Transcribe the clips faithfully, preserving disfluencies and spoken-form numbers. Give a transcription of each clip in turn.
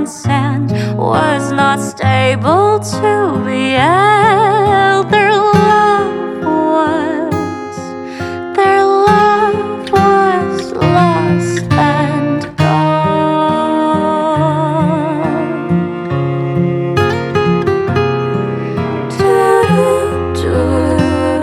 on sand, was not stable to be held. Their love was, their love was lost and gone. Do-do-do.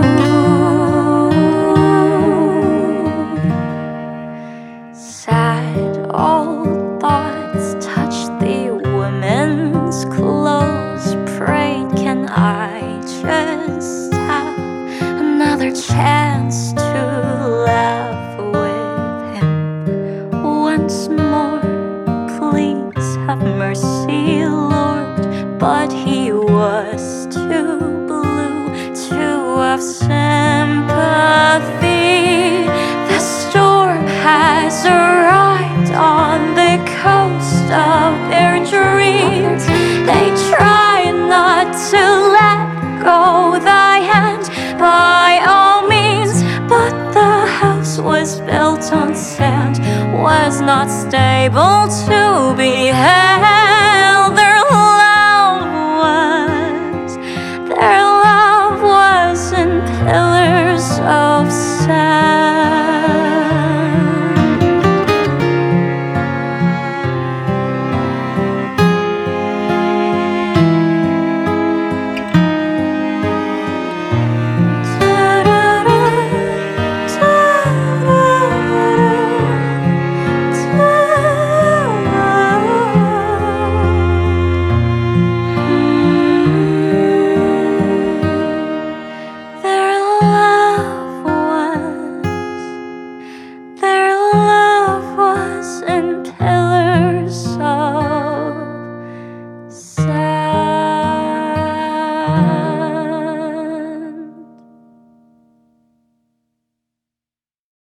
Sad old thoughts touched the women's clothes. Prayed, can I just have another chance to laugh with him once more? Please have mercy, Lord. But he was too blue to have sympathy. The storm has arrived on the coast of their dreams. They try not to let go thy hand by all means, but the house was built on sand, was not stable to be held.